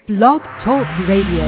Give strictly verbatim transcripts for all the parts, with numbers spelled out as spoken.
Blog Talk Radio.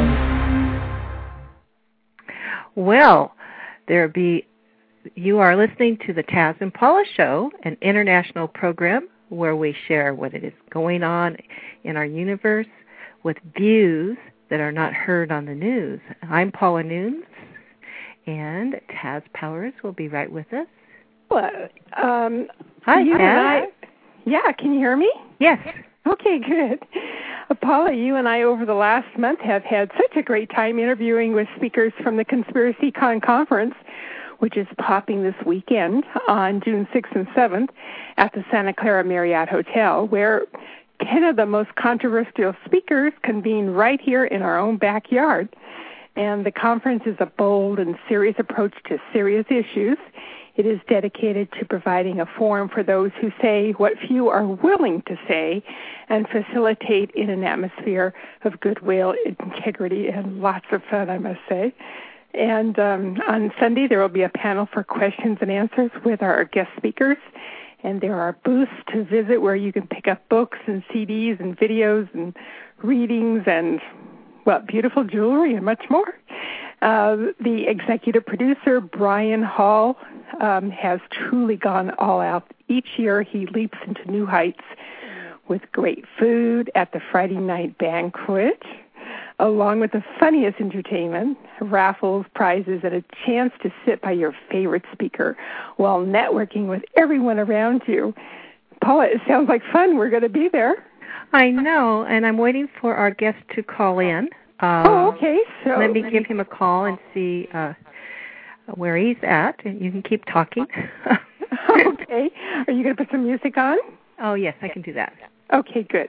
Well, there be you are listening to the Taz and Paula Show, an international program where we share what it is going on in our universe with views that are not heard on the news. I'm Paula Nunes, and Taz Powers will be right with us. Hello. Um, Hi, you Taz. And I, yeah, can you hear me? Yes. Okay, good. Uh, Paula, you and I over the last month have had such a great time interviewing with speakers from the Conspiracy Con Conference, which is popping this weekend on June sixth and seventh at the Santa Clara Marriott Hotel, where ten of the most controversial speakers convene right here in our own backyard. And the conference is a bold and serious approach to serious issues. It is dedicated to providing a forum for those who say what few are willing to say and facilitate in an atmosphere of goodwill, integrity, and lots of fun, I must say. And um, on Sunday, there will be a panel for questions and answers with our guest speakers. And there are booths to visit where you can pick up books and C Ds and videos and readings and, well, beautiful jewelry and much more. Uh, the executive producer, Brian Hall, um, has truly gone all out. Each year he leaps into new heights with great food at the Friday night banquet, along with the funniest entertainment, raffles, prizes, and a chance to sit by your favorite speaker while networking with everyone around you. Paula, it sounds like fun. We're going to be there. I know, and I'm waiting for our guest to call in. Um, oh, okay. So let me give him a call and see uh, where he's at. You can keep talking. Okay. Are you going to put some music on? Oh, yes, I can do that. Okay, good.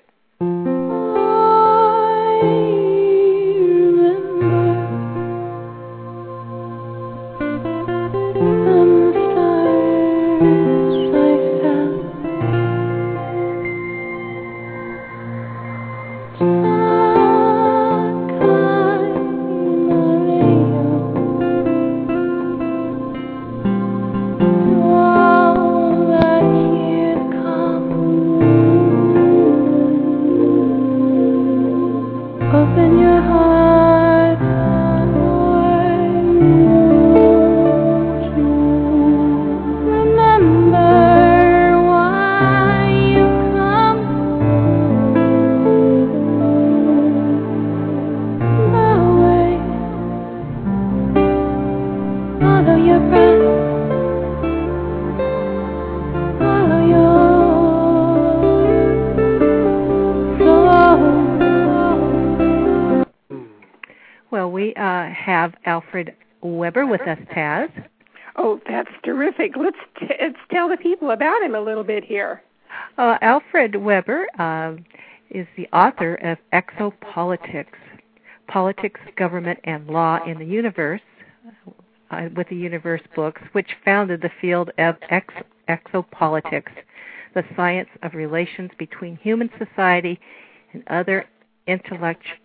Have Alfred Weber with us, Taz. Oh, that's terrific. Let's, t- let's tell the people about him a little bit here. Uh, Alfred Weber uh, is the author of Exopolitics, Politics, Government, and Law in the Universe, uh, with the Universe books, which founded the field of ex- exopolitics, the science of relations between human society and other intellectual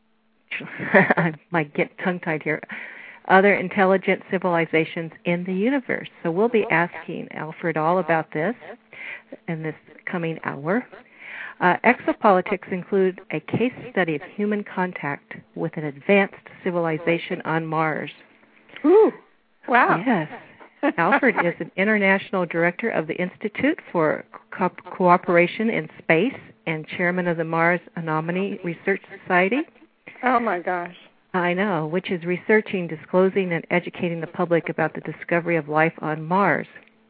I might get tongue-tied here, other intelligent civilizations in the universe. So we'll be asking Alfred all about this in this coming hour. Uh, exopolitics include a case study of human contact with an advanced civilization on Mars. Ooh, wow. Yes. Alfred is an international director of the Institute for Co- Cooperation in Space and chairman of the Mars Anomaly Research Society. Oh, my gosh. I know, which is researching, disclosing, and educating the public about the discovery of life on Mars.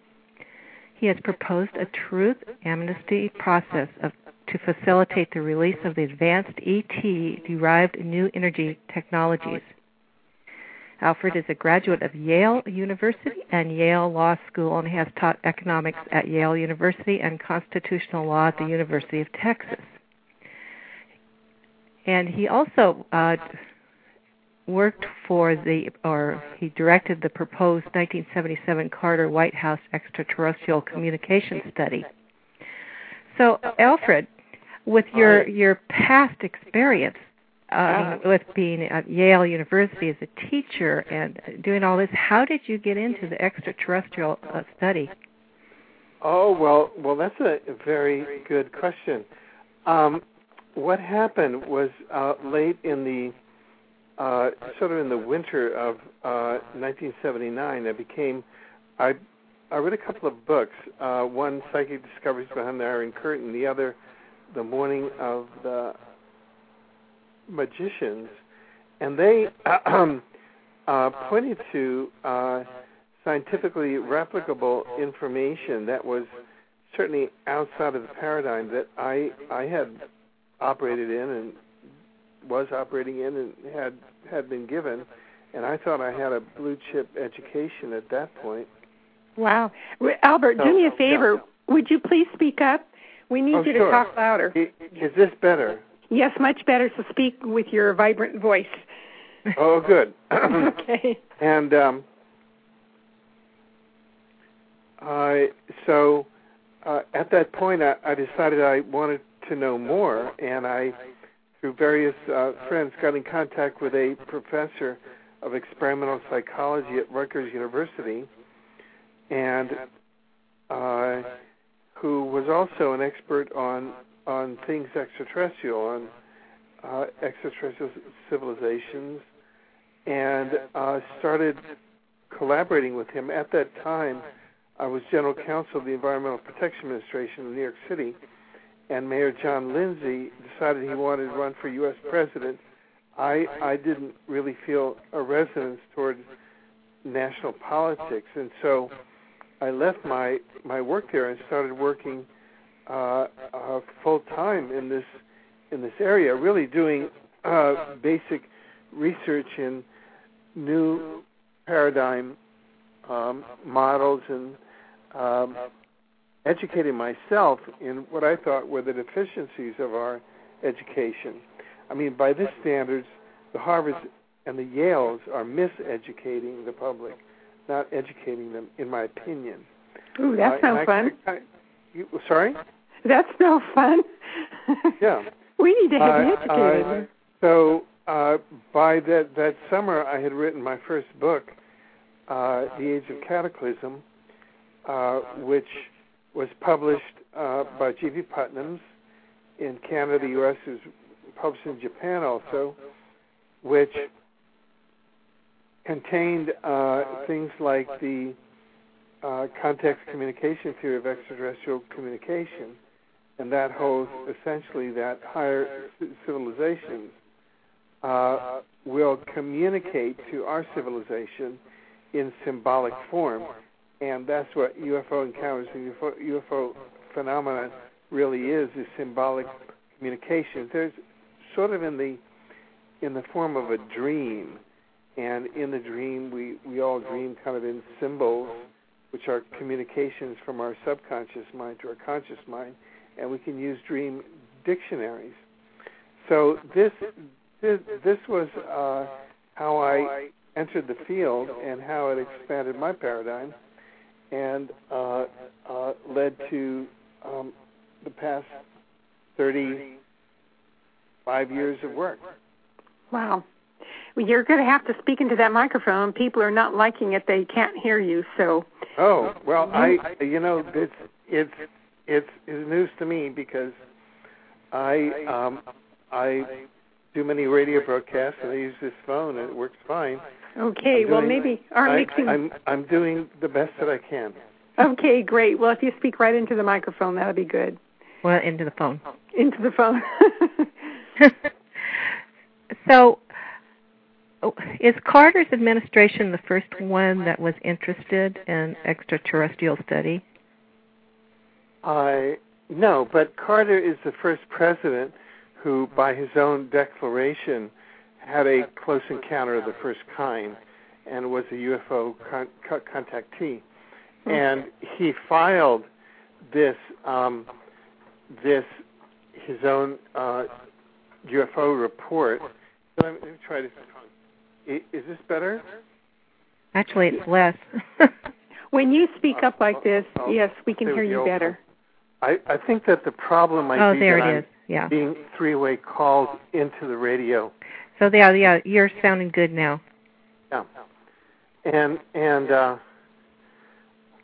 He has proposed a truth amnesty process of, to facilitate the release of the advanced E T-derived new energy technologies. Alfred is a graduate of Yale University and Yale Law School and has taught economics at Yale University and constitutional law at the University of Texas. And he also uh, worked for the, or he directed the proposed nineteen seventy-seven Carter White House extraterrestrial communication study. So, Alfred, with your, your past experience uh, with being at Yale University as a teacher and doing all this, how did you get into the extraterrestrial uh, study? Oh, well, well, that's a very good question. Um, what happened was uh, late in the uh, sort of in the winter of uh, nineteen seventy-nine, I became I I read a couple of books. Uh, one, Psychic Discoveries Behind the Iron Curtain. The other, The Morning of the Magicians, and they uh, pointed to uh, scientifically replicable information that was certainly outside of the paradigm that I I had operated in and was operating in and had had been given, and I thought I had a blue chip education at that point. Wow, Albert, so, do me a favor. Yeah. Would you please speak up? We need oh, you sure. to talk louder. Is this better? Yes, much better. So speak with your vibrant voice. Oh, good. Okay. And um, I so uh, at that point, I, I decided I wanted to know more, and I, through various uh, friends, got in contact with a professor of experimental psychology at Rutgers University, and uh, who was also an expert on on things extraterrestrial, on uh, extraterrestrial civilizations, and uh, started collaborating with him. At that time, I was general counsel of the Environmental Protection Administration in New York City, and Mayor John Lindsay decided he wanted to run for U S president. I I didn't really feel a resonance toward national politics, and so I left my, my work there and started working uh, uh, full time in this in this area, really doing uh, basic research in new paradigm um, models and um, educating myself in what I thought were the deficiencies of our education. I mean, by this standards, the Harvards and the Yales are miseducating the public, not educating them, in my opinion. Ooh, that's uh, no fun. I, I, you, sorry? That's no fun. Yeah. We need to have uh, an educated. Uh, so uh, by that, that summer, I had written my first book, uh, The Age of Cataclysm, uh, which was published uh, by G V Putnam's in Canada, the U S, is published in Japan also, which contained uh, things like the uh, context communication theory of extraterrestrial communication, and that holds essentially that higher civilizations uh, will communicate to our civilization in symbolic form, and that's what U F O encounters and U F O, U F O phenomena really is, is symbolic communication. There's sort of in the in the form of a dream, and in the dream we, we all dream kind of in symbols, which are communications from our subconscious mind to our conscious mind, and we can use dream dictionaries. So this this, this was uh, how I entered the field and how it expanded my paradigm and uh, uh, led to um, the past thirty-five years of work. Wow. Well, you're going to have to speak into that microphone. People are not liking it. They can't hear you, so. Oh, well, I, you know, it's, it's, it's, it's news to me because I, um, I do many radio broadcasts and I use this phone and it works fine. Okay, doing, well, maybe our I, mixing... I'm, I'm doing the best that I can. Okay, great. Well, if you speak right into the microphone, that'll be good. Well, into the phone. Into the phone. So, is Carter's administration the first one that was interested in extraterrestrial study? Uh, no, but Carter is the first president who, by his own declaration, had a close encounter of the first kind and was a U F O con- contactee. And he filed this, um, this his own uh, U F O report. So let me try this. Is this better? Actually, it's less. When you speak uh, up like this, I'll, yes, we can hear you better. I, I think that the problem might oh, be there that it I'm is. Yeah. being three-way called into the radio. So yeah, yeah, you're sounding good now. Yeah. And and uh,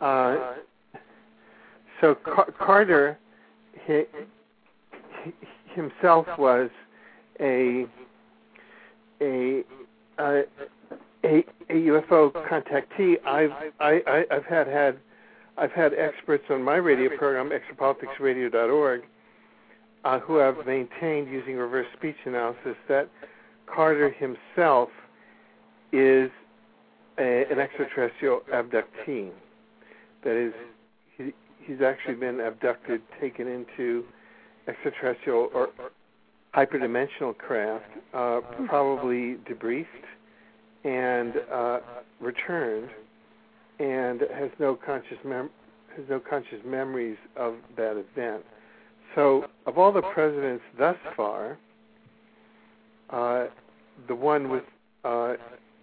uh, so Car- Carter, he, himself was a a a, a, a U F O contactee. I've I, I, I've had had I've had experts on my radio program, extrapolitics radio dot org, uh, who have maintained using reverse speech analysis that Carter himself is a, an extraterrestrial abductee. That is, he, he's actually been abducted, taken into extraterrestrial or hyperdimensional craft, uh, probably debriefed and uh, returned, and has no conscious mem- has no conscious memories of that event. So, of all the presidents thus far, uh, the one with uh,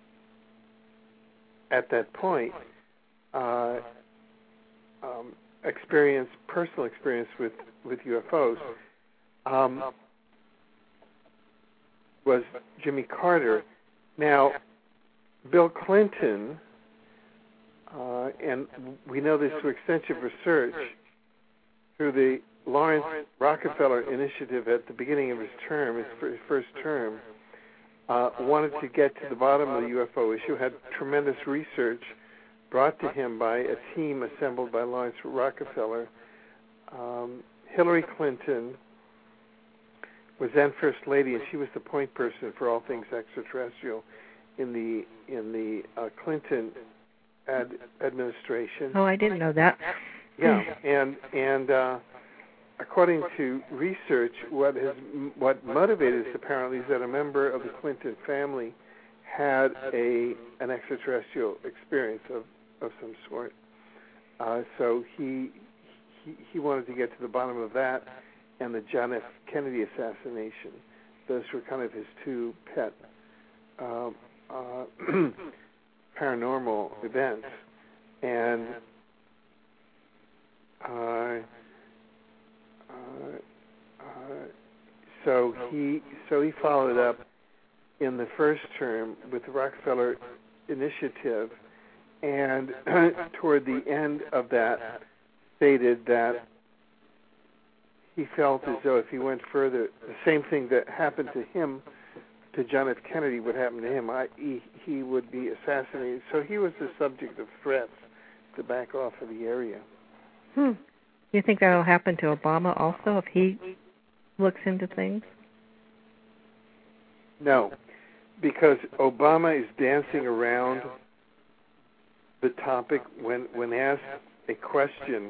at that point uh, um, experience, personal experience with, with U F Os, um, was Jimmy Carter. Now, Bill Clinton, uh, and we know this through extensive research, through the Lawrence Rockefeller Initiative at the beginning of his term, his first term, uh, wanted to get to the bottom of the U F O issue, had tremendous research brought to him by a team assembled by Lawrence Rockefeller. Um, Hillary Clinton was then First Lady, and she was the point person for all things extraterrestrial in the in the uh, Clinton ad- administration. Oh, I didn't know that. Yeah, and and uh, according to research, what has what motivated this apparently is that a member of the Clinton family had a an extraterrestrial experience of, of some sort. Uh, so he, he he wanted to get to the bottom of that, and the John F. Kennedy assassination. Those were kind of his two pet uh, uh, paranormal events, and uh, uh, uh, so he so he followed up in the first term with the Rockefeller Initiative, and toward the end of that stated that he felt as though if he went further, the same thing that happened to him, to John F. Kennedy, would happen to him. I, he, he would be assassinated. So he was the subject of threats to back off of the area. Hmm. You think that will happen to Obama also if he looks into things? No, because Obama is dancing around the topic when when asked a question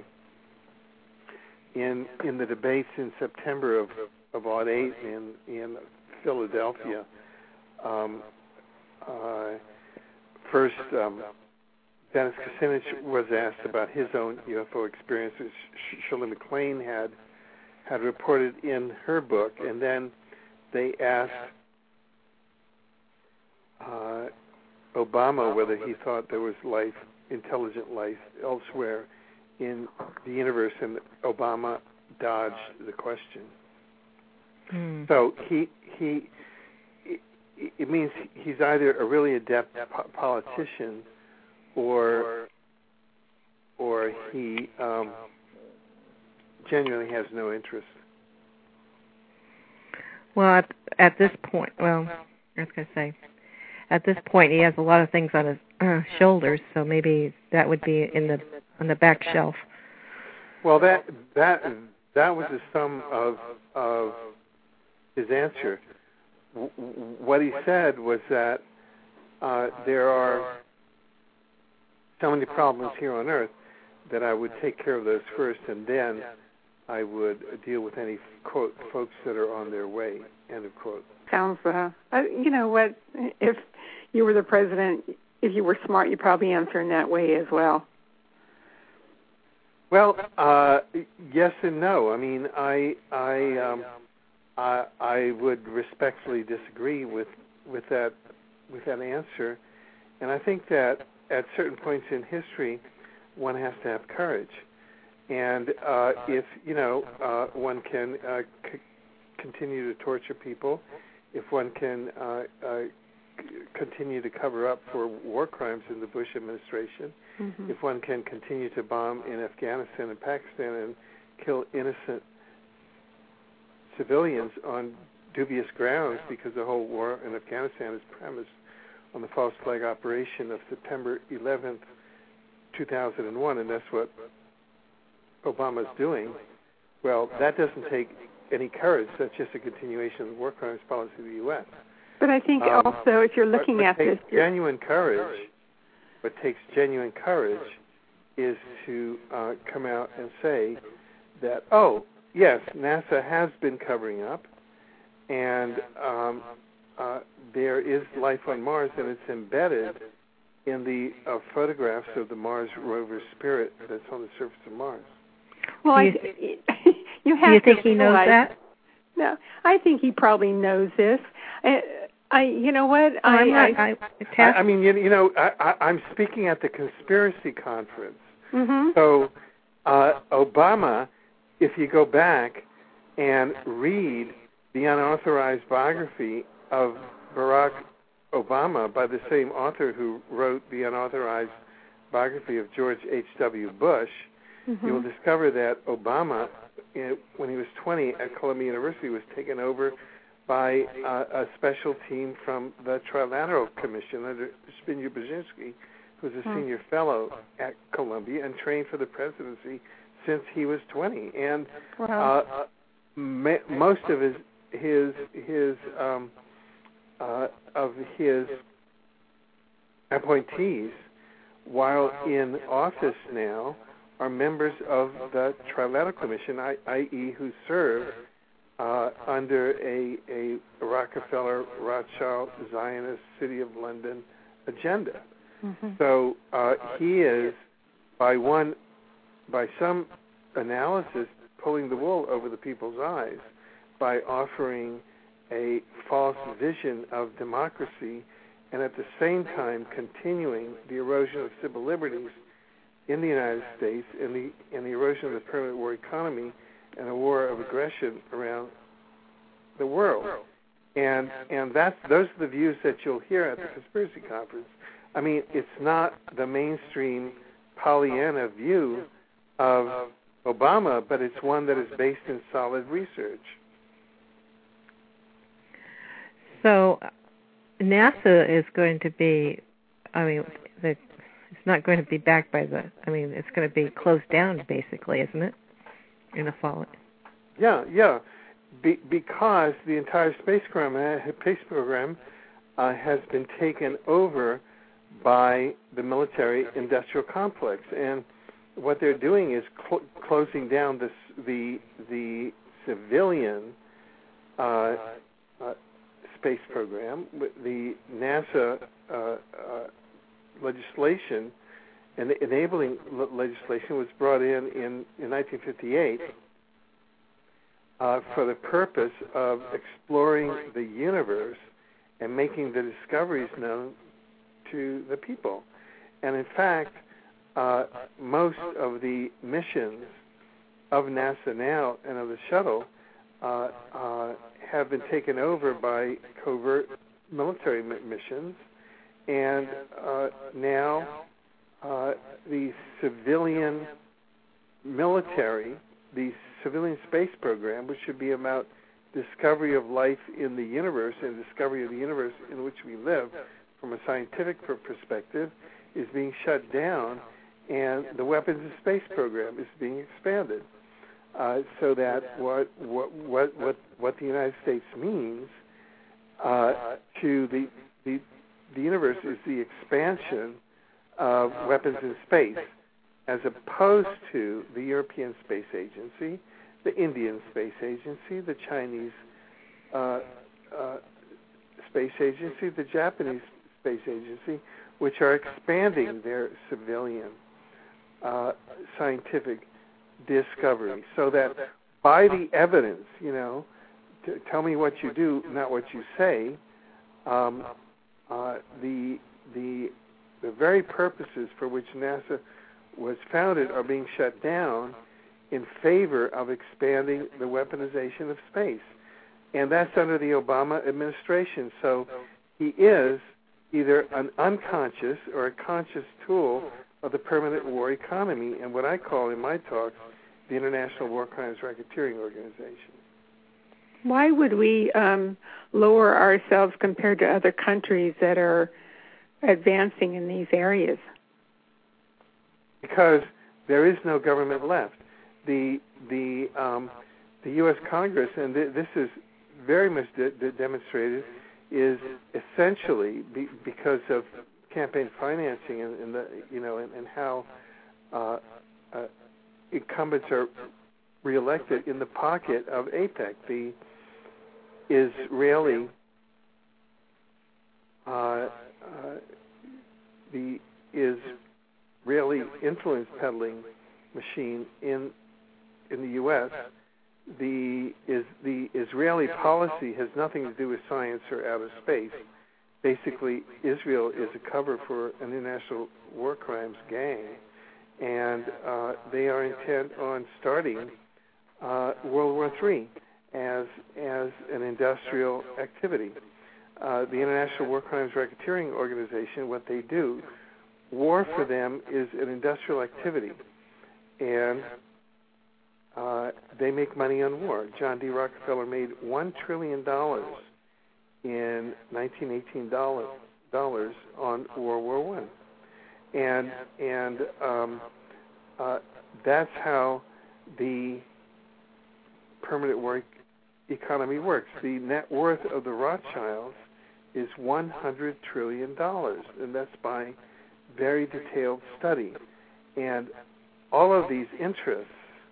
in in the debates in September of of oh eight in in Philadelphia. Um, uh, first, um, Dennis Kucinich was asked about his own U F O experiences. Shirley MacLaine had had reported in her book, and then they asked uh, Obama whether he thought there was life, intelligent life, elsewhere in the universe, and Obama dodged the question. Mm. So he he it means he's either a really adept po- politician, or or he um, genuinely has no interest. Well, at, at this point, well, I was going to say, at this point, he has a lot of things on his uh, shoulders, so maybe that would be in the on the back shelf. Well, that that that was the sum of of his answer. W- what he said was that uh, there are so many problems here on Earth that I would take care of those first, and then I would deal with any, quote, folks that are on their way, end of quote. Sounds, uh, uh, you know what, if you were the president, if you were smart, you'd probably answer in that way as well. Well, uh, yes and no. I mean, I I um, I, I would respectfully disagree with, with that with that answer, and I think that at certain points in history, one has to have courage, and uh, if you know uh, one can uh, c- continue to torture people, if one can uh, uh, c- continue to cover up for war crimes in the Bush administration. Mm-hmm. If one can continue to bomb in Afghanistan and Pakistan and kill innocent civilians on dubious grounds because the whole war in Afghanistan is premised on the false flag operation of September eleventh, two thousand one, and that's what Obama's doing. Well, that doesn't take any courage. That's just a continuation of the war crimes policy of the U S. But I think um, also, if you're looking what, what at takes this, genuine courage. What takes genuine courage is to uh, come out and say that, oh, yes, NASA has been covering up, and um, uh, there is life on Mars, and it's embedded in the uh, photographs of the Mars rover Spirit that's on the surface of Mars. Well, do you, I, you have do you to think he knows realize, that? No, I think he probably knows this. I, I you know what? Oh, I, I'm not, I, I, I, I mean, you, you know, I, I, I'm speaking at the conspiracy conference. mm-hmm. So uh, Obama, if you go back and read the unauthorized biography of Barack Obama by the same author who wrote the unauthorized biography of George H W. Bush, Mm-hmm. you will discover that Obama, you know, when he was twenty at Columbia University, was taken over by uh, a special team from the Trilateral Commission under Zbigniew Brzezinski, who was a mm. senior fellow at Columbia and trained for the presidency since he was twenty. And wow. uh, ma- most of his his his um, uh, of his appointees, while in office now, are members of the Trilateral Commission, that is, who served uh, under a, a Rockefeller, Rothschild, Zionist, City of London agenda. Mm-hmm. So uh, he is, by one, by some analysis, pulling the wool over the people's eyes by offering a false vision of democracy and at the same time continuing the erosion of civil liberties in the United States, and the and the erosion of the permanent war economy, and a war of aggression around the world, and and that's those are the views that you'll hear at the conspiracy conference. I mean, it's not the mainstream Pollyanna view of Obama, but it's one that is based in solid research. So, NASA is going to be, I mean, the It's not going to be backed by the, I mean, it's going to be closed down, basically, isn't it, in the fall? Yeah, yeah, be, because the entire space program, uh, space program uh, has been taken over by the military-industrial complex. And what they're doing is cl- closing down this, the, the civilian uh, uh, space program. The NASA uh, uh, legislation and enabling legislation was brought in in, in nineteen fifty-eight uh, for the purpose of exploring the universe and making the discoveries known to the people. And in fact, uh, most of the missions of NASA now and of the shuttle uh, uh, have been taken over by covert military missions. And uh, now uh, the civilian military, the civilian space program, which should be about discovery of life in the universe and discovery of the universe in which we live from a scientific perspective, is being shut down, and the weapons of space program is being expanded. Uh, so that what what what what what the United States means uh, to the the the universe is the expansion of weapons in space, as opposed to the European Space Agency, the Indian Space Agency, the Chinese uh, uh, Space Agency, the Japanese Space Agency, which are expanding their civilian uh, scientific discovery, so that by the evidence, you know, t- tell me what you do, not what you say, um, uh, the the the very purposes for which NASA was founded are being shut down in favor of expanding the weaponization of space. And that's under the Obama administration. So he is either an unconscious or a conscious tool of the permanent war economy, and what I call in my talks the International War Crimes Racketeering Organization. Why would we um, lower ourselves compared to other countries that are advancing in these areas? Because there is no government left. The the um, the U S Congress, and th- this is very much de- de- demonstrated, is essentially be- because of campaign financing and, and the you know and, and how uh, uh, incumbents are reelected in the pocket of AIPAC, the Israeli uh, uh, the Israeli influence peddling machine in in the U S. The is the Israeli policy has nothing to do with science or outer space. Basically, Israel is a cover for an international war crimes gang, and uh, they are intent on starting uh, World War Three as as an industrial activity. Uh, the International War Crimes Racketeering Organization, what they do, war for them is an industrial activity, and uh, they make money on war. John D. Rockefeller made one trillion dollars in nineteen eighteen dollars dollars on World War One, and and um, uh, that's how the permanent work economy works. The net worth of the Rothschilds is one hundred trillion dollars, and that's by very detailed study. And all of these interests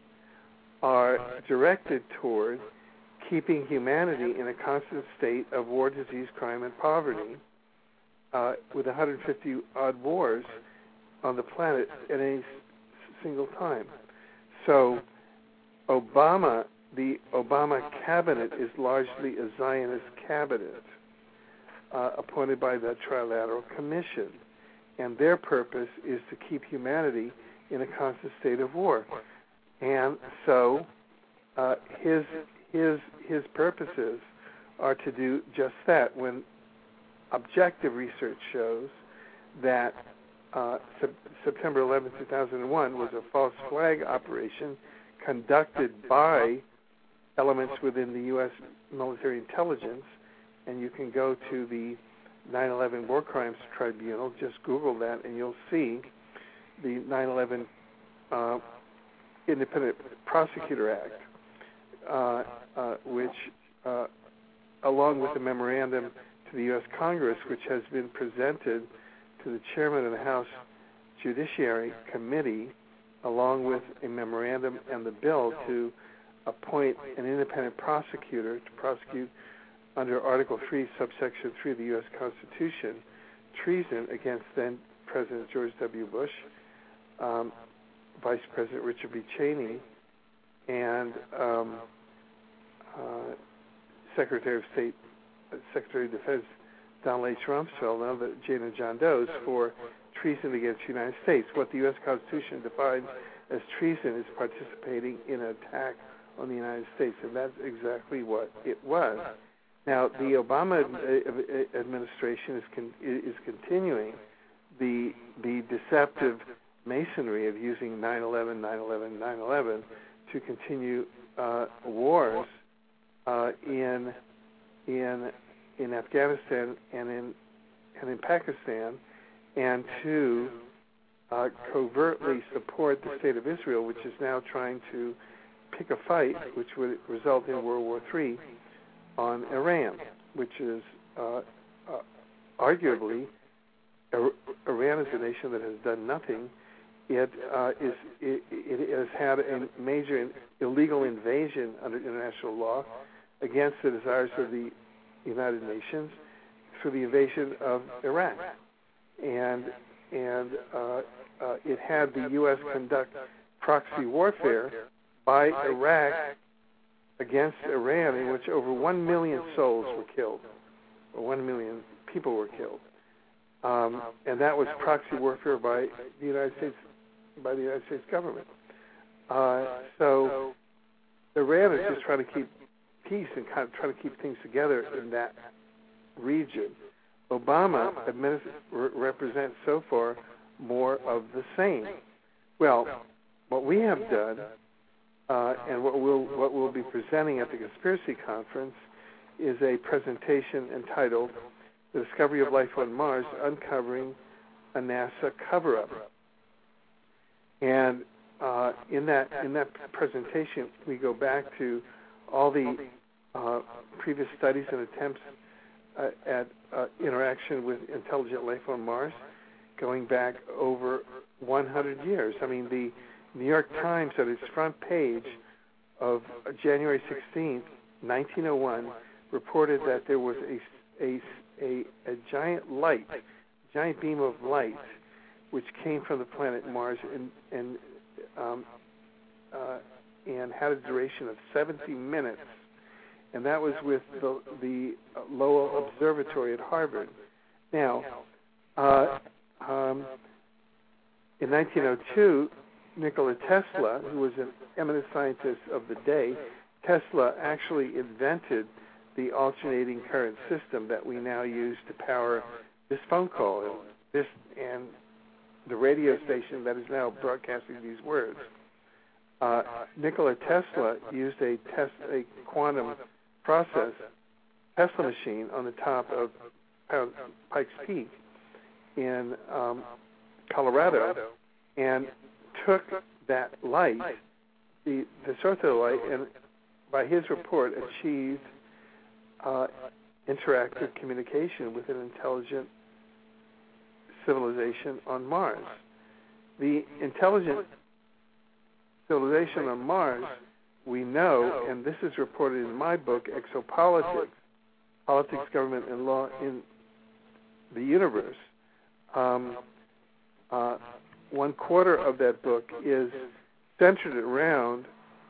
are directed toward keeping humanity in a constant state of war, disease, crime, and poverty, uh, with one hundred fifty odd wars on the planet at any s- single time. So Obama, the Obama cabinet is largely a Zionist cabinet uh, appointed by the Trilateral Commission, and their purpose is to keep humanity in a constant state of war. And so uh, his his his purposes are to do just that. When objective research shows that uh, sep- September eleventh, two thousand one was a false flag operation conducted by elements within the U S military intelligence, and you can go to the nine eleven War Crimes Tribunal, just Google that, and you'll see the nine eleven uh, Independent Prosecutor Act, uh, uh, which, uh, along with the memorandum to the U S Congress, which has been presented to the chairman of the House Judiciary Committee, along with a memorandum and the bill to appoint an independent prosecutor to prosecute under Article three, subsection three of the U S Constitution, treason against then President George W. Bush, um, Vice President Richard B. Cheney, and um, uh, Secretary of State, uh, Secretary of Defense Donald H. Rumsfeld, now the Jane and John Doe's, for treason against the United States. What the U S Constitution defines as treason is participating in an attack on the United States, and that's exactly what it was. Now, the Obama administration is con- is continuing the the deceptive masonry of using nine eleven, nine eleven, nine eleven to continue uh, wars uh, in in in Afghanistan and in and in Pakistan, and to uh, covertly support the state of Israel, which is now trying to pick a fight, which would result in World War Three, on Iran, which is uh, uh, arguably Iran is a nation that has done nothing. It uh, is it, it has had a major illegal invasion under international law against the desires of the United Nations through the invasion of Iraq, and and uh, uh, it had the U S conduct proxy warfare by Iraq against Iran, in which over one million souls were killed, or one million people were killed, um, and that was proxy warfare by the United States, by the United States government. Uh, so Iran is just trying to keep peace and kind of trying to keep things together in that region. Obama administ- re- represents so far more of the same. Well, what we have done uh, and what we'll what we'll be presenting at the Conspiracy Conference is a presentation entitled "The Discovery of Life on Mars: Uncovering a NASA Cover-Up." And uh, in that in that presentation, we go back to all the uh, previous studies and attempts uh, at uh, interaction with intelligent life on Mars, going back over one hundred years. I mean, the New York Times, at its front page of January sixteenth, nineteen oh one, reported that there was a, a, a, a giant light, giant beam of light, which came from the planet Mars and and um, uh, and had a duration of seventy minutes, and that was with the, the Lowell Observatory at Harvard. Now, uh, um, in nineteen oh two, Nikola Tesla, who was an eminent scientist of the day, Tesla actually invented the alternating current system that we now use to power this phone call, this and the radio station that is now broadcasting these words. Uh, Nikola Tesla used a, test, a quantum process Tesla machine on the top of Pikes Peak in um, Colorado, and took that light, the, the source of the light, and by his report achieved uh, interactive communication with an intelligent civilization on Mars. The intelligent civilization on Mars, we know, and this is reported in my book, Exopolitics, Politics, Government, and Law in the Universe. Um, uh, one quarter of that book is centered around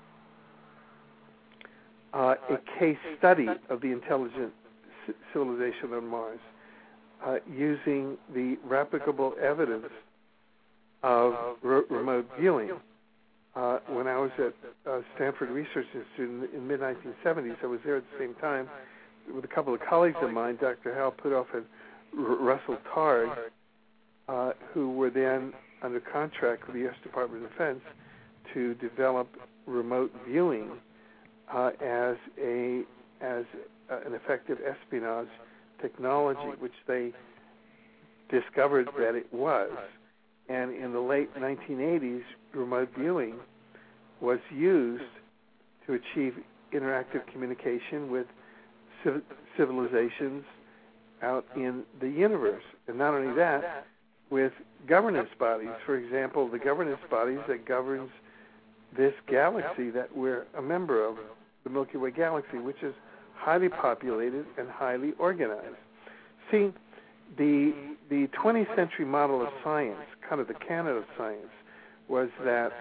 uh, a case study of the intelligent c- civilization on Mars, uh, using the replicable evidence of re- remote viewing. Uh, when I was at uh, Stanford Research Institute in the mid nineteen seventies, I was there at the same time with a couple of colleagues of mine, Doctor Hal Puthoff and R- Russell Targ, uh, who were then under contract with the U S Department of Defense to develop remote viewing uh, as a as uh, an effective espionage technology, which they discovered that it was. And in the late nineteen eighties, remote viewing was used to achieve interactive communication with civ- civilizations out in the universe. And not only that, with governance bodies. For example, the governance bodies that governs this galaxy that we're a member of, the Milky Way galaxy, which is highly populated and highly organized. See, the the twentieth century model of science, kind of the canon of science, was that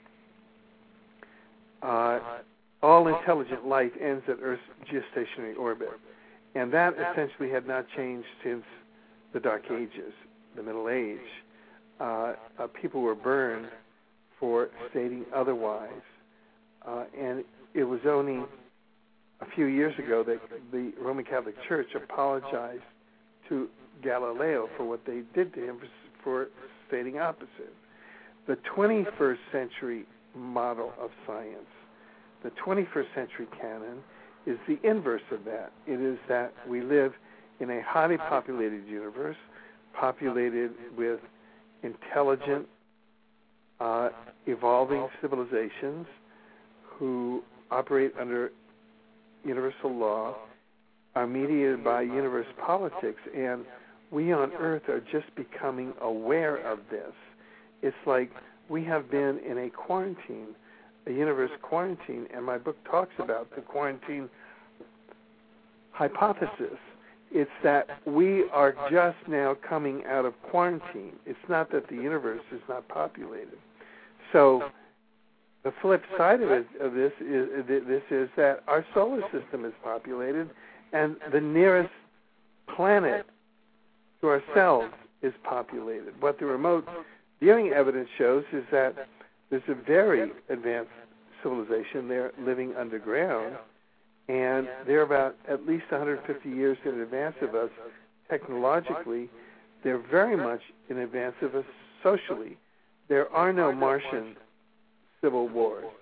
uh, all intelligent life ends at Earth's geostationary orbit. And that essentially had not changed since the Dark Ages, the Middle Age. Uh, uh, people were burned for stating otherwise. Uh, and it was only a few years ago that the Roman Catholic Church apologized to Galileo for what they did to him for, for stating opposite. The twenty-first century model of science, the twenty-first century canon, is the inverse of that. It is that we live in a highly populated universe, populated with intelligent, uh, evolving civilizations who operate under universal law, are mediated by universe politics, and we on Earth are just becoming aware of this. It's like we have been in a quarantine, a universe quarantine, and my book talks about the quarantine hypothesis. It's that we are just now coming out of quarantine. It's not that the universe is not populated. So the flip side of, it, of this is this is that our solar system is populated, and the nearest planet to ourselves is populated. What the remote viewing evidence shows is that there's a very advanced civilization there living underground, and they're about at least one hundred fifty years in advance of us technologically. They're very much in advance of us socially. There are no Martian civil wars.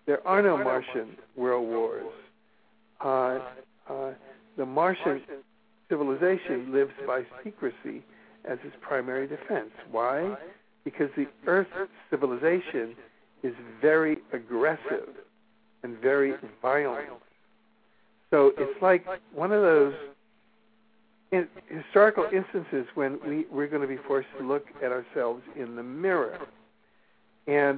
there are no Martian world wars. Uh, uh, the Martian civilization lives by secrecy as its primary defense. Why? Because the Earth civilization is very aggressive and very violent. So it's like one of those in historical instances when we, we're going to be forced to look at ourselves in the mirror. And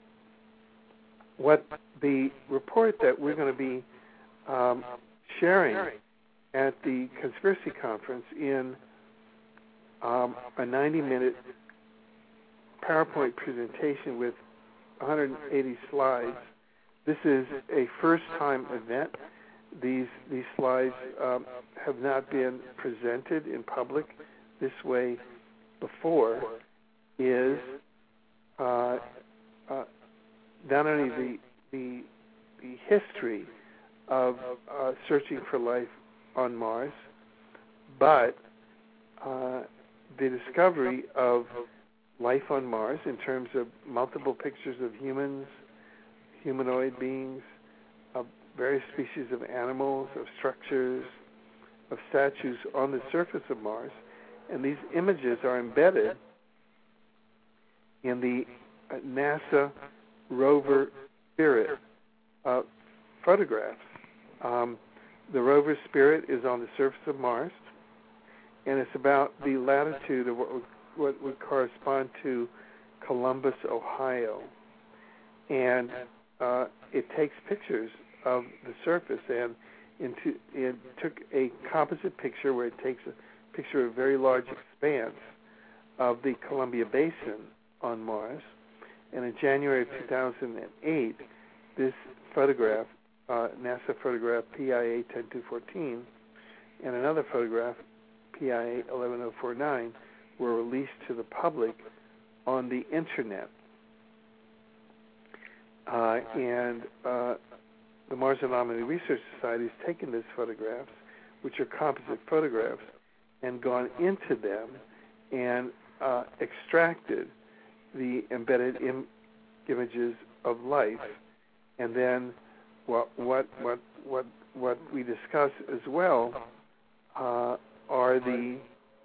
what the report that we're going to be um, sharing at the Conspiracy Conference in um, a ninety-minute PowerPoint presentation with one hundred eighty slides. This is a first-time event. These these slides um, have not been presented in public this way before. Is uh, uh, not only the the the history of uh, searching for life on Mars, but uh, the discovery of life on Mars in terms of multiple pictures of humans, humanoid beings, of various species of animals, of structures, of statues on the surface of Mars. And these images are embedded in the uh, NASA rover Spirit uh, photographs. Um, the rover Spirit is on the surface of Mars, and it's about the latitude of what would, what would correspond to Columbus, Ohio. And uh, it takes pictures of the surface, and into, it took a composite picture where it takes a picture of a very large expanse of the Columbia Basin on Mars. And in January of two thousand eight, this photograph, uh, NASA photograph P I A ten two fourteen, and another photograph, P I A eleven oh forty-nine, were released to the public on the Internet. Uh, and uh, the Mars Anomaly Research Society has taken these photographs, which are composite photographs, and gone into them and uh, extracted the embedded Im- images of life. And then what what what what what we discuss as well uh, are the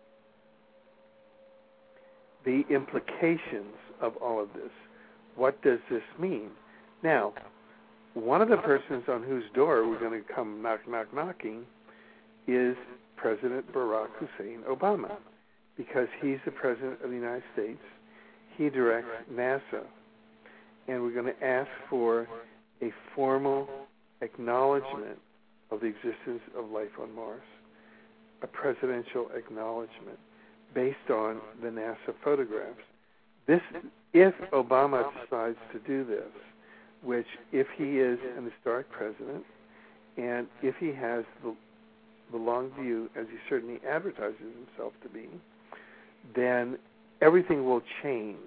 the implications of all of this. What does this mean? Now, one of the persons on whose door we're going to come knock, knock, knocking is President Barack Hussein Obama, because he's the President of the United States. He directs NASA, and we're going to ask for a formal acknowledgement of the existence of life on Mars, a presidential acknowledgement based on the NASA photographs. This, if Obama decides to do this, which if he is an historic president, and if he has the, the long view, as he certainly advertises himself to be, then everything will change.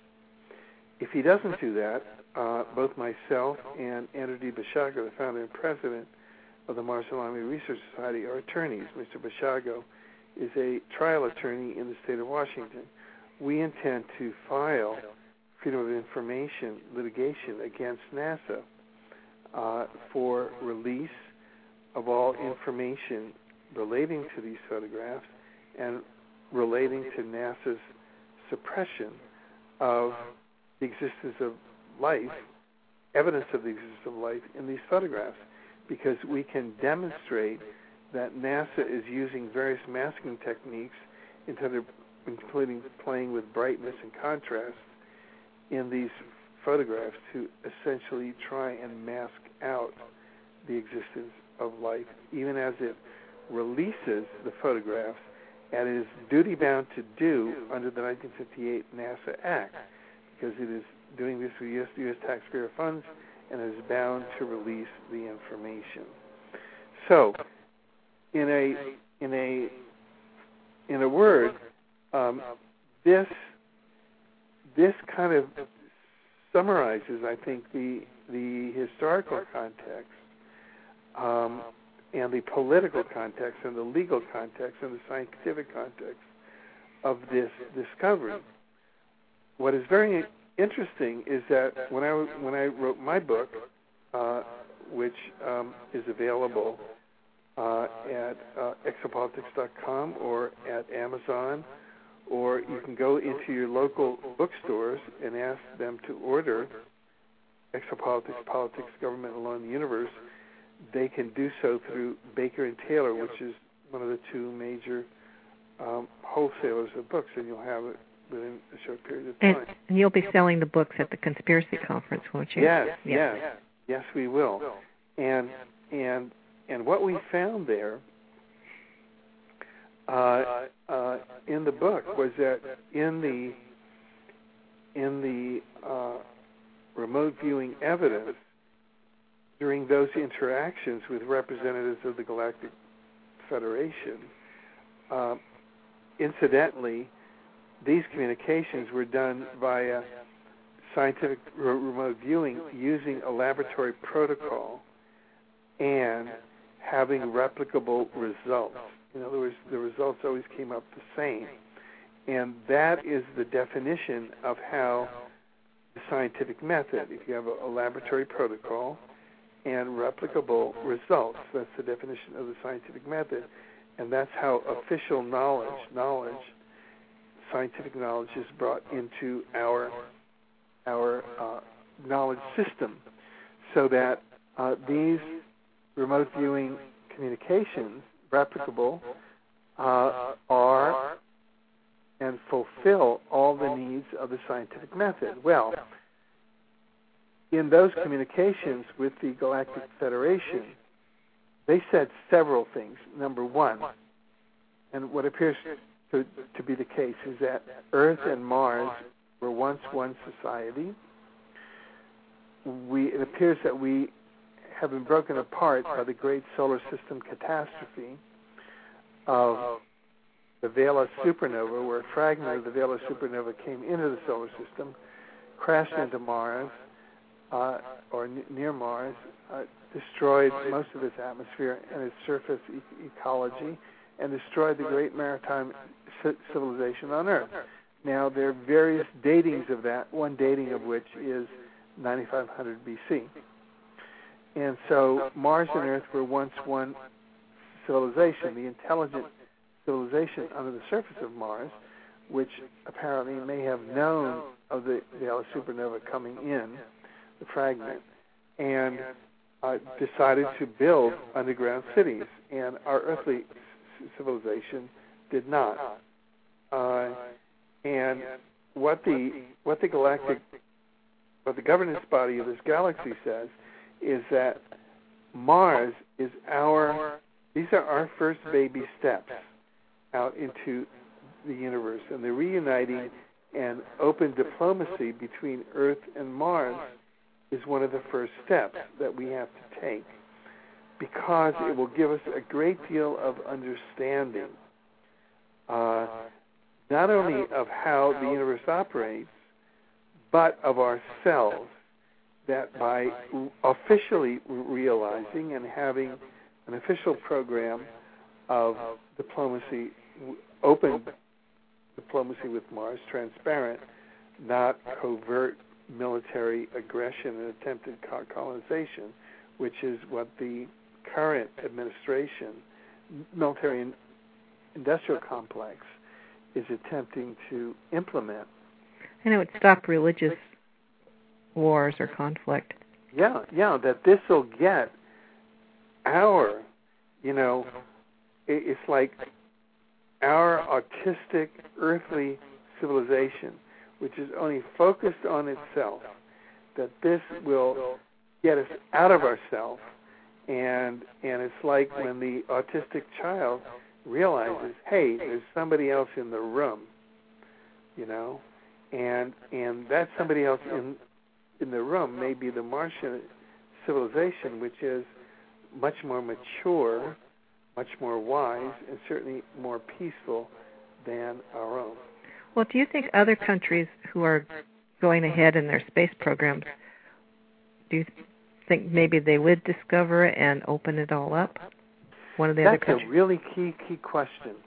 If he doesn't do that, uh, both myself and Andrew D. Basiago, the founder and president of the Mars Anomaly Research Society, are attorneys. Mister Basiago is a trial attorney in the state of Washington. We intend to file Freedom of Information litigation against NASA uh, for release of all information relating to these photographs and relating to NASA's suppression of the existence of life, evidence of the existence of life in these photographs, because we can demonstrate that NASA is using various masking techniques, including playing with brightness and contrast in these photographs to essentially try and mask out the existence of life, even as it releases the photographs, and it is duty-bound to do under the nineteen fifty-eight NASA Act, because it is doing this with U S, U S taxpayer funds and is bound to release the information. So, in a in a in a word, um, this this kind of summarizes, I think, the the historical context, um, and the political context, and the legal context, and the scientific context of this discovery. What is very interesting is that when I when I wrote my book, uh, which um, is available uh, at uh, exopolitics dot com or at Amazon, or you can go into your local bookstores and ask them to order Exopolitics, Politics, Government, and Law in the Universe. They can do so through Baker and Taylor, which is one of the two major um, wholesalers of books, and you'll have it within a short period of time. And, and you'll be selling the books at the Conspiracy Conference, won't you? Yes, yes, yes, yes, we will. And and and what we found there uh, uh, in the book was that in the in the uh, remote viewing evidence during those interactions with representatives of the Galactic Federation, uh, incidentally, these communications were done via scientific re- remote viewing using a laboratory protocol and having replicable results. In other words, the results always came up the same. And that is the definition of how the scientific method, if you have a, a laboratory protocol and replicable results, that's the definition of the scientific method. And that's how official knowledge, knowledge, scientific knowledge is brought into our our uh, knowledge system, so that uh, these remote viewing communications, replicable, uh, are and fulfill all the needs of the scientific method. Well, in those communications with the Galactic Federation, they said several things. Number one, and what appears to, to be the case, is that Earth and Mars were once one society. We, it appears that we have been broken apart by the great solar system catastrophe of the Vela supernova, where a fragment of the Vela supernova came into the solar system, crashed into Mars, uh, or n- near Mars, uh, destroyed most of its atmosphere and its surface e- ecology, and destroyed the great maritime c- civilization on Earth. Now, there are various datings of that, one dating of which is ninety-five hundred B C. And so Mars and Earth were once one civilization, the intelligent civilization under the surface of Mars, which apparently may have known of the Vela supernova coming in, the fragment, and uh, decided to build underground cities. And our earthly civilization did not. Uh, and what the what the galactic, what the governance body of this galaxy says is that Mars is our, these are our first baby steps out into the universe, and the reuniting and open diplomacy between Earth and Mars is one of the first steps that we have to take, because it will give us a great deal of understanding, uh, not only of how the universe operates, but of ourselves, that by officially realizing and having an official program of diplomacy, open diplomacy with Mars, transparent, not covert military aggression and attempted colonization, which is what the current administration, military and industrial complex, is attempting to implement. And it would stop religious wars or conflict. Yeah, yeah, that this will get our, you know, it, it's like our autistic earthly civilization, which is only focused on itself, that this will get us out of ourselves. And and it's like when the autistic child realizes, hey, there's somebody else in the room, you know, and and that somebody else in in the room may be the Martian civilization, which is much more mature, much more wise, and certainly more peaceful than our own. Well, do you think other countries who are going ahead in their space programs, do you think maybe they would discover it and open it all up? One of the that's other countries. That's a really key key question,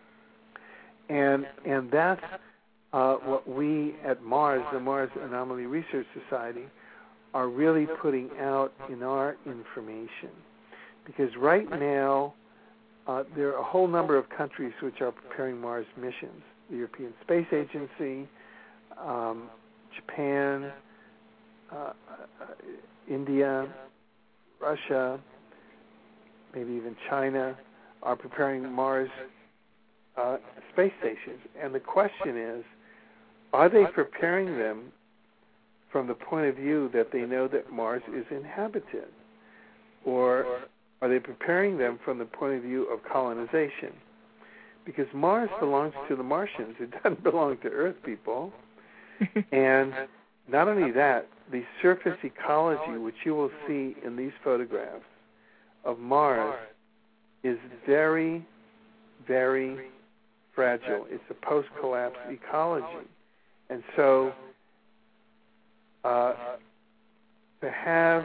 and and that's uh, what we at Mars, the Mars Anomaly Research Society, are really putting out in our information. Because right now, uh, there are a whole number of countries which are preparing Mars missions. The European Space Agency, um, Japan, uh, uh, India, Russia, maybe even China, are preparing Mars uh, space stations. And the question is, are they preparing them from the point of view that they know that Mars is inhabited? Or are they preparing them from the point of view of colonization? Because Mars belongs to the Martians. It doesn't belong to Earth people. And not only that, the surface ecology, which you will see in these photographs of Mars, is very, very fragile. It's a post-collapse ecology. And so uh, to have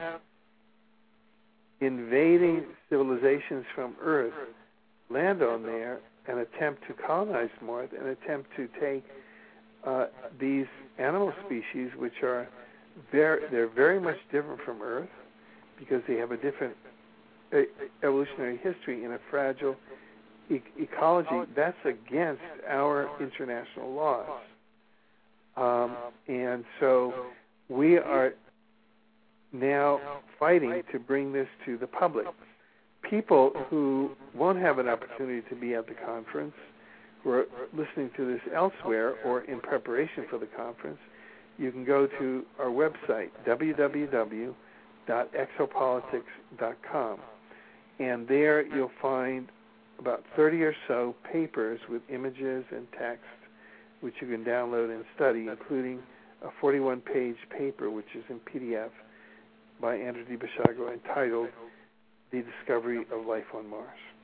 invading civilizations from Earth land on there and attempt to colonize Mars and attempt to take uh, these animal species, which are very, they're very much different from Earth because they have a different uh, evolutionary history in a fragile e- ecology, that's against our international laws. Um, and so we are now fighting to bring this to the public. People who won't have an opportunity to be at the conference, who are listening to this elsewhere or in preparation for the conference, you can go to our website, w w w dot exopolitics dot com. And there you'll find about thirty or so papers with images and text, which you can download and study, including a forty-one page paper, which is in P D F, by Andrew DiBasiago, entitled The Discovery of Life on Mars.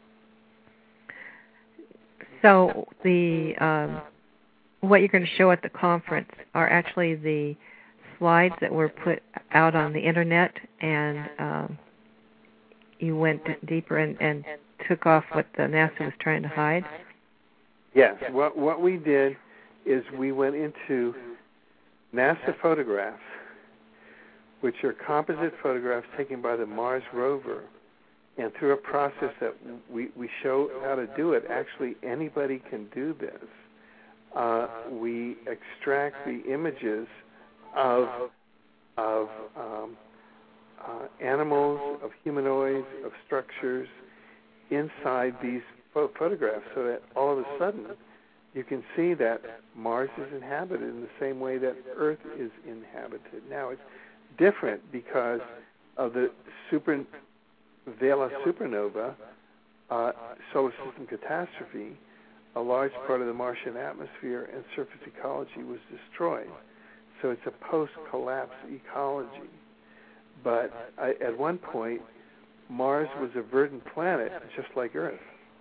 So the um, what you're going to show at the conference are actually the slides that were put out on the Internet, and um, you went deeper and, and took off what the NASA was trying to hide? Yes. What, what we did is we went into NASA photographs, which are composite photographs taken by the Mars rover, and through a process that we, we show how to do it. Actually, anybody can do this. Uh, we extract the images of of um, uh, animals, of humanoids, of structures inside these pho- photographs, so that all of a sudden you can see that Mars is inhabited in the same way that Earth is inhabited. Now, it's different because of the super Vela supernova, uh, solar system catastrophe. A large part of the Martian atmosphere and surface ecology was destroyed. So it's a post-collapse ecology. But I, at one point, Mars was a verdant planet, just like Earth.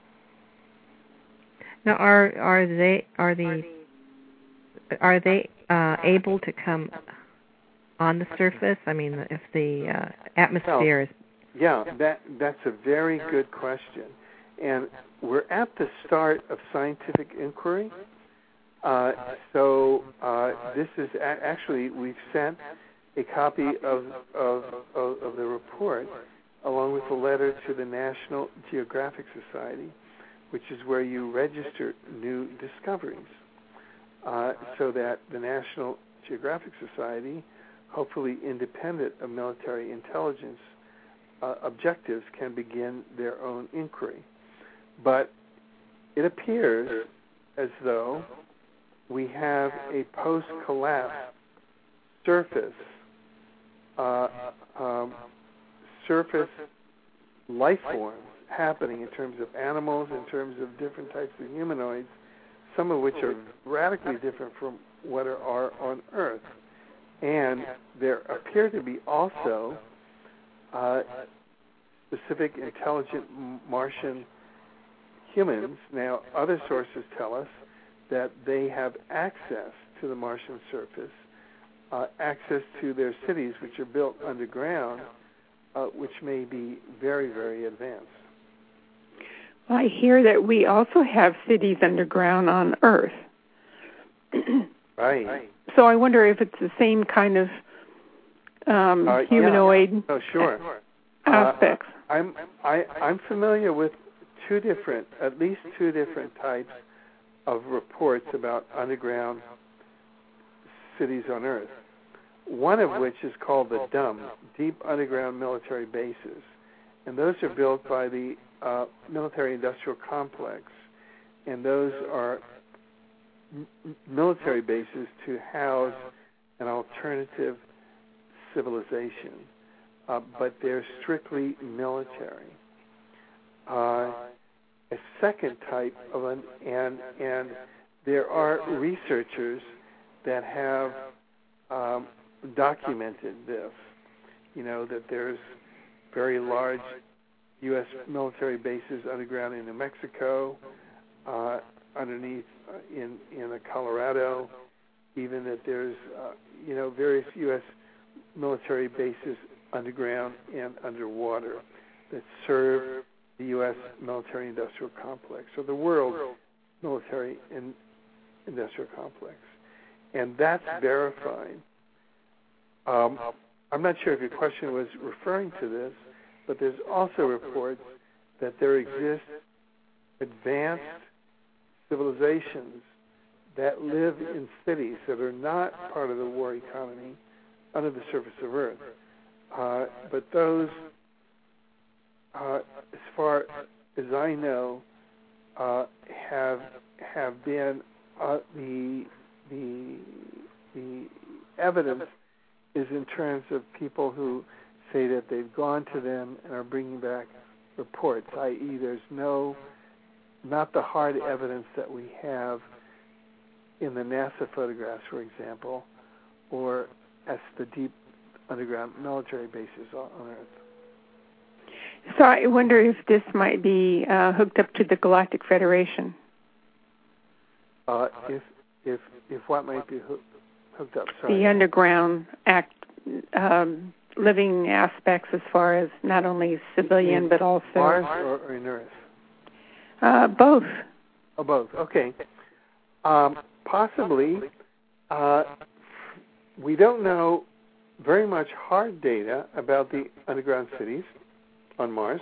Now, are are they are the are they uh, able to come on the surface? I mean, if the uh, atmosphere is Yeah, that that's a very good question. And we're at the start of scientific inquiry. Uh, so uh, this is a- actually, we've sent a copy of, of, of, of the report along with a letter to the National Geographic Society, which is where you register new discoveries, uh, so that the National Geographic Society, hopefully independent of military intelligence uh, objectives, can begin their own inquiry. But it appears as though we have a post-collapse surface, uh, um, surface life forms happening in terms of animals, in terms of different types of humanoids, some of which are radically different from what are on Earth. And there appear to be also uh, specific intelligent Martian humans. Now, other sources tell us that they have access to the Martian surface, uh, access to their cities, which are built underground, uh, which may be very, very advanced. Well, I hear that we also have cities underground on Earth. Right. So I wonder if it's the same kind of um, uh, humanoid yeah. Oh, sure. aspects. Uh, I'm I, I'm familiar with two different, at least two different types of reports about underground cities on Earth. One of which is called the D U M, Deep Underground Military Bases, and those are built by the uh, military-industrial complex, and those are m- military bases to house an alternative civilization, uh, but they're strictly military. Uh, a second type of an, and and there are researchers that have um, documented this. You know, that there's very large U S military bases underground in New Mexico, uh, underneath uh, in in the Colorado, even that there's uh, you know various U S military bases underground and underwater that serve the U S military-industrial complex, or the world military and industrial complex, and that's verified. Um, I'm not sure if your question was referring to this, but there's also reports that there exist advanced civilizations that live in cities that are not part of the war economy under the surface of Earth. Uh, but those, uh, as far as I know, uh, have have been uh, the the the evidence is in terms of people who say that they've gone to them and are bringing back reports, that is, there's no, not the hard evidence that we have in the NASA photographs, for example, or as the deep underground military bases on Earth. So I wonder if this might be uh, hooked up to the Galactic Federation. Uh, if if if what might be hooked hooked up? Sorry. The underground act, um, living aspects, as far as not only civilian in but also Mars or, or in Earth. Uh, both. Oh, both. Okay. Um, possibly. Uh, we don't know very much hard data about the underground cities on Mars.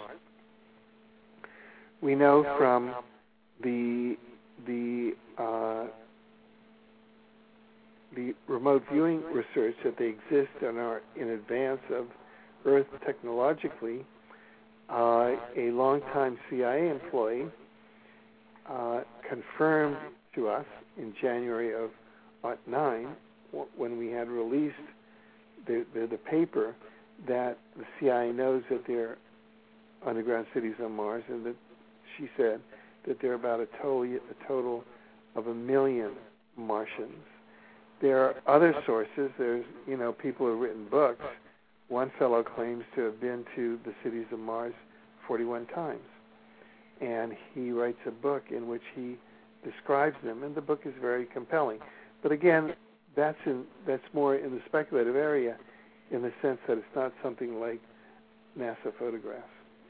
We know from the the uh, the remote viewing research that they exist and are in advance of Earth technologically. Uh, a longtime C I A employee uh, confirmed to us in January of oh nine, when we had released the, the, the paper, that the C I A knows that there are underground cities on Mars, and that she said that there are about a total, a total of a million Martians. There are other sources. There's, you know, people who have written books. One fellow claims to have been to the cities of Mars forty-one times. And he writes a book in which he describes them, and the book is very compelling. But again, that's in that's more in the speculative area, in the sense that it's not something like NASA photographs.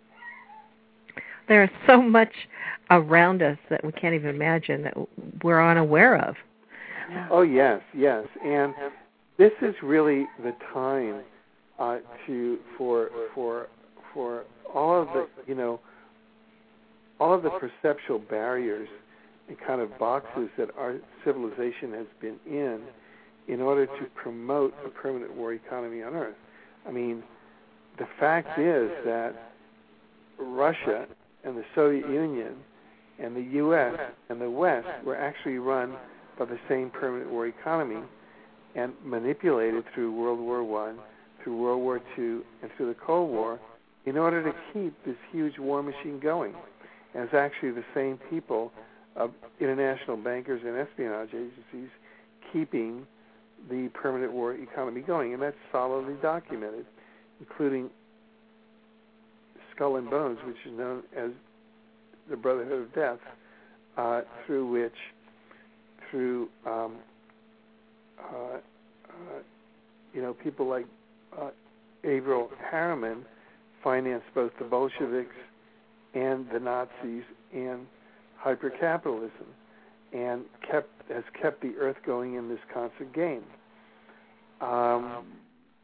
There's so much around us that we can't even imagine that we're unaware of. Oh, yes, yes. And this is really the time uh, to for for for all of the, you know, all of the perceptual barriers and kind of boxes that our civilization has been in in order to promote a permanent war economy on Earth. I mean, the fact is that Russia and the Soviet Union and the U S and the West were actually run by the same permanent war economy and manipulated through World War One, through World War Two, and through the Cold War in order to keep this huge war machine going. And it's actually the same people, uh, international bankers and espionage agencies, keeping the permanent war economy going. And that's solidly documented, including Skull and Bones, which is known as the Brotherhood of Death, uh, through which, through um, uh, uh, you know, people like uh, Averell Harriman financed both the Bolsheviks and the Nazis and hypercapitalism, and kept has kept the Earth going in this constant game. Um,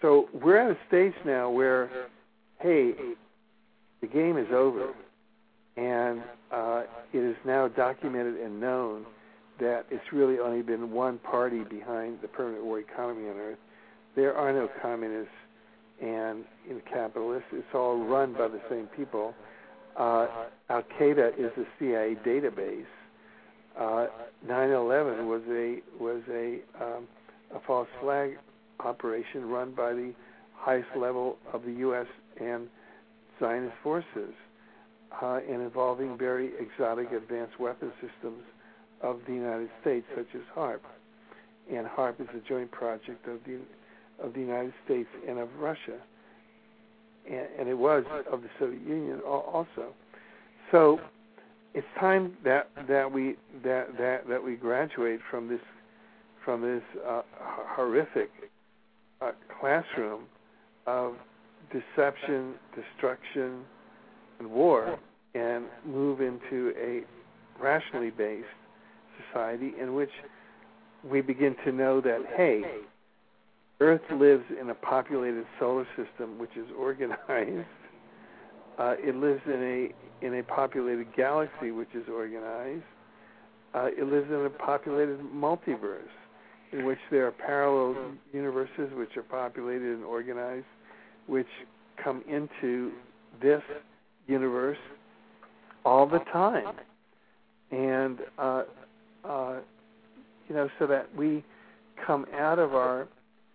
so we're at a stage now where, hey, the game is over, and uh, it is now documented and known that it's really only been one party behind the permanent war economy on Earth. There are no communists and in capitalists. It's all run by the same people. Uh, Al-Qaeda is a C I A database. Uh, nine eleven was a was a um, a false flag operation run by the highest level of the U S and Zionist forces, uh, and involving very exotic advanced weapon systems of the United States, such as HARP. And HARP is a joint project of the of the United States and of Russia, and, and it was of the Soviet Union also. So it's time that that we that that, that we graduate from this from this uh, horrific uh, classroom of deception, destruction, and war, and move into a rationally based society in which we begin to know that, hey, Earth lives in a populated solar system which is organized. Uh, it lives in a in a populated galaxy which is organized. Uh, it lives in a populated multiverse in which there are parallel universes which are populated and organized, which come into this universe all the time. And, uh, uh, you know, so that we come out of our,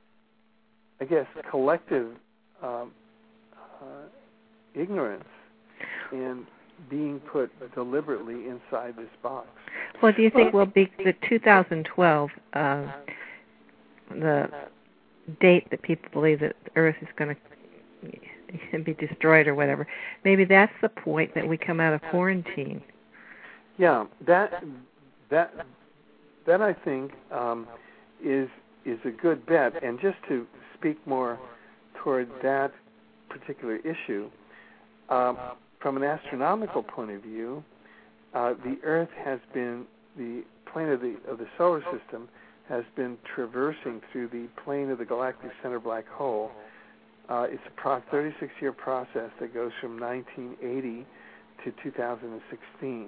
I guess, collective um, uh, ignorance and being put deliberately inside this box. Well, do you think will be the two thousand twelve, uh, the date that people believe that the Earth is going to be destroyed or whatever? Maybe that's the point that we come out of quarantine. Yeah, that that that I think um, is is a good bet. And just to speak more toward that particular issue, um, from an astronomical point of view, uh, the Earth has been the plane of the of the solar system has been traversing through the plane of the galactic center black hole. Uh, it's a pro- thirty-six year process that goes from nineteen eighty to two thousand sixteen.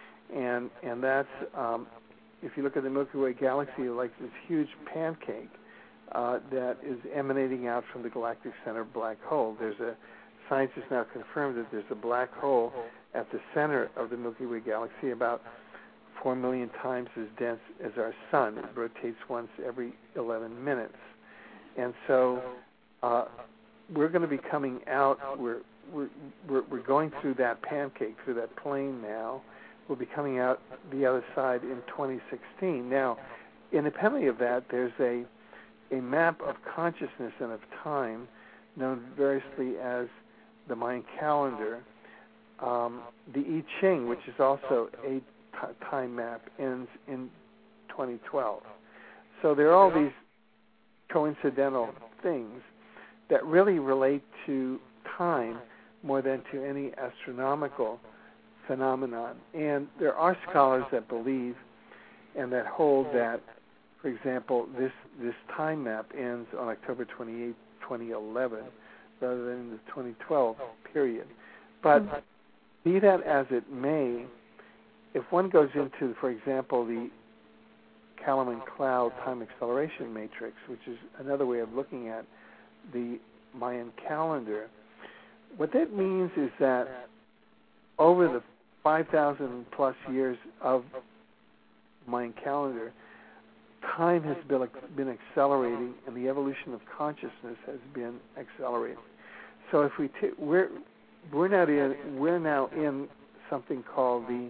And and that's, um, if you look at the Milky Way galaxy, like this huge pancake uh, that is emanating out from the galactic center black hole. There's a, science has now confirmed that there's a black hole at the center of the Milky Way galaxy, about four million times as dense as our sun. It rotates once every eleven minutes. And so uh, we're going to be coming out, we're, we're, we're, we're going through that pancake, through that plane now. Will be coming out the other side in twenty sixteen. Now, independently of that, there's a a map of consciousness and of time known variously as the Mayan calendar. Um, the I Ching, which is also a t- time map, ends in twenty twelve. So there are all these coincidental things that really relate to time more than to any astronomical phenomenon. And there are scholars that believe and that hold that, for example, this this time map ends on October twenty-eighth, twenty eleven, rather than the twenty twelve period. But be that as it may, if one goes into, for example, the Kalaman-Cloud time acceleration matrix, which is another way of looking at the Mayan calendar, what that means is that over the five thousand plus years of Mayan calendar, time has been, been accelerating, and the evolution of consciousness has been accelerating. So if we t- we're we're now in we're now in something called the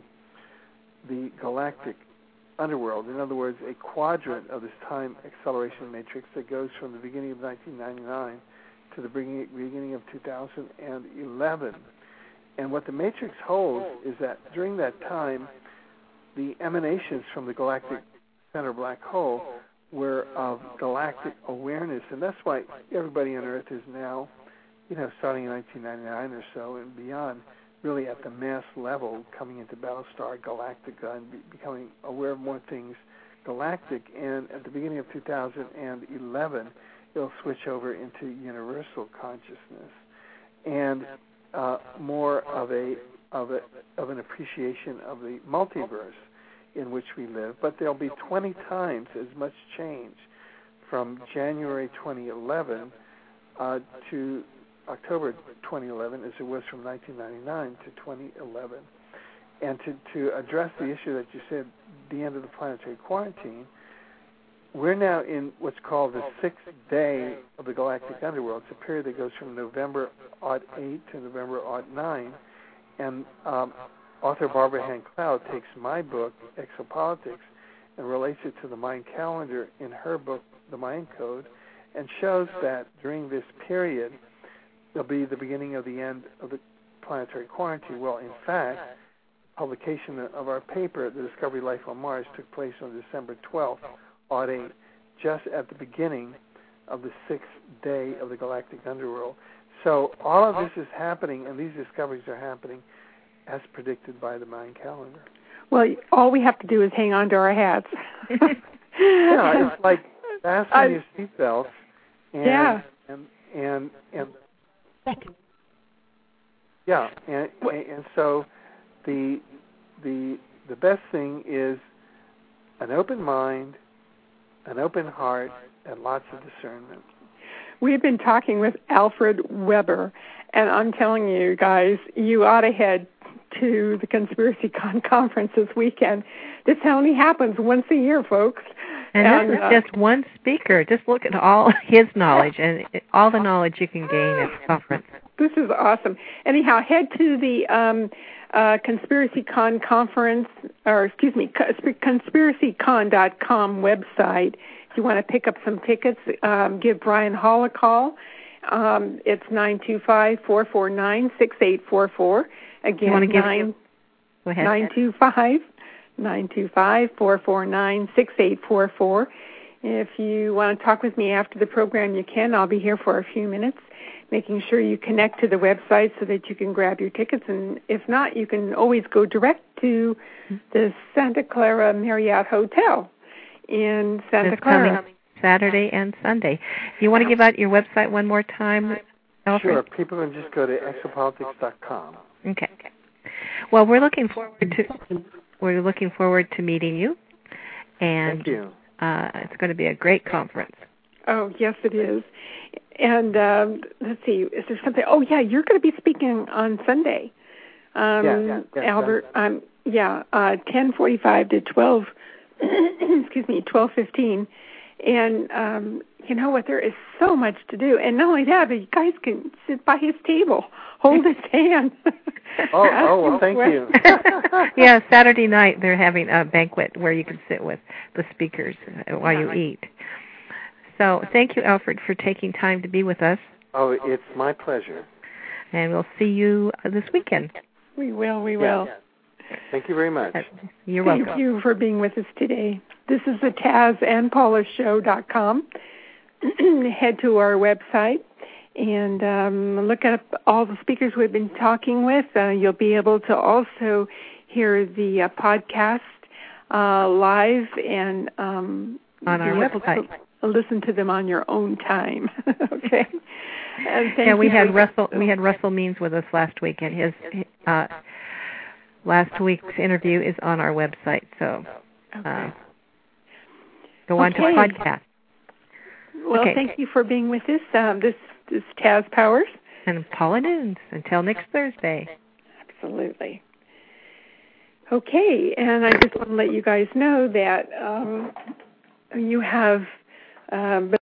the galactic underworld. In other words, a quadrant of this time acceleration matrix that goes from the beginning of nineteen ninety-nine to the beginning of two thousand eleven. And what the matrix holds is that during that time, the emanations from the galactic center black hole were of galactic awareness. And that's why everybody on Earth is now, you know, starting in nineteen ninety-nine or so and beyond, really at the mass level, coming into Battlestar Galactica and be- becoming aware of more things galactic. And at the beginning of two thousand eleven, it'll switch over into universal consciousness and uh, more of a of a of an appreciation of the multiverse in which we live. But there'll be twenty times as much change from January twenty eleven uh, to October twenty eleven as it was from nineteen ninety-nine to twenty eleven. And to, to address the issue that you said, the end of the planetary quarantine, we're now in what's called the sixth day of the galactic underworld. It's a period that goes from November oh eight to November oh nine. And um, author Barbara Hand Cloud takes my book, Exopolitics, and relates it to the Mayan calendar in her book, The Mayan Code, and shows that during this period, there'll be the beginning of the end of the planetary quarantine. Well, in fact, publication of our paper, The Discovery of Life on Mars, took place on December twelfth, oh eight, just at the beginning of the sixth day of the galactic underworld. So all of this is happening, and these discoveries are happening as predicted by the Mayan calendar. Well, all we have to do is hang on to our hats. Yeah, it's like fasten your seatbelts. And, yeah. And, and, and, yeah, and, and so the the the best thing is an open mind, an open heart, and lots of discernment. We've been talking with Alfred Weber, and I'm telling you guys, you ought to head to the Conspiracy Con conference this weekend. This only happens once a year, folks. And, and this is uh, just one speaker. Just look at all his knowledge and all the knowledge you can gain at the conference. This is awesome. Anyhow, head to the um, uh, Conspiracy Con conference, or excuse me, conspiracy con dot com website. If you want to pick up some tickets, um, give Brian Hall a call. Um, it's nine two five, four four nine, six eight four four. Again, you give nine, Go ahead. nine two five, nine two five, four four nine, six eight four four. If you want to talk with me after the program, you can. I'll be here for a few minutes, making sure you connect to the website so that you can grab your tickets. And if not, you can always go direct to the Santa Clara Marriott Hotel in Santa It's Clara. Coming Saturday and Sunday. You want to give out your website one more time, Alfred? Sure. People can just go to exopolitics dot com. Okay. Well, we're looking forward to we're looking forward to meeting you, and Thank you. Uh, it's going to be a great conference. Oh, yes, it is. And um, let's see, is there something? Oh, yeah, you're going to be speaking on Sunday, um, yeah, yeah, yeah, Albert. Um, yeah, uh, ten forty-five to twelve. excuse me, twelve fifteen. And um, you know what? There is so much to do. And not only that, but you guys can sit by his table, hold his hand. oh, oh, well, thank you. Yeah, Saturday night they're having a banquet where you can sit with the speakers while you eat. So thank you, Alfred, for taking time to be with us. Oh, it's my pleasure. And we'll see you this weekend. We will, we will. Yeah. Thank you very much. You're Thank welcome. Thank you for being with us today. This is the Taz and Paula Show dot com. Head to our website and um, look up all the speakers we've been talking with. Uh, you'll be able to also hear the uh, podcast uh, live and um, on our website. Listen to them on your own time. Okay. And thank yeah, we you. had Russell. We had Russell Means with us last week, and his uh, last week's interview is on our website. So uh, okay. go on okay. to podcast. Well, okay. thank you for being with us. Um, this is Taz Powers and Paula Nunes. Until next Thursday. Absolutely. Okay, and I just want to let you guys know that um, you have. Um,